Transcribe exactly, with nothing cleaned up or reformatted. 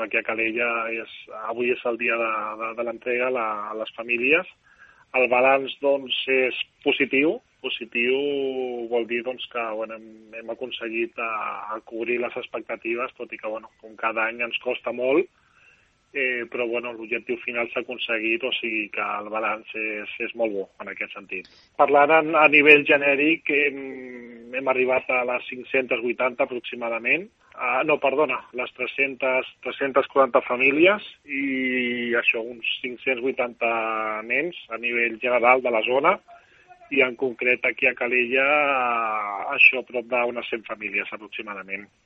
Aquí a Calella és, avui és el dia de, de, de l'entrega a, la, a les famílies. El balanç doncs, és positiu. Positiu vol dir doncs, que bueno, hem, hem aconseguit a, a cobrir les expectatives, tot i que bueno, com cada any ens costa molt, eh, però bueno, l'objectiu final s'ha aconseguit, o sigui que el balanç és, és molt bo en aquest sentit. Parlant en, a nivell genèric, hem, hem arribat a les cinc-centes vuitanta aproximadament. Uh, no, perdona, les tres-centes, tres-centes quaranta famílies i això, uns cinc-cents vuitanta nens a nivell general de la zona, i en concret aquí a Calella, uh, això prop d'unes cent famílies aproximadament.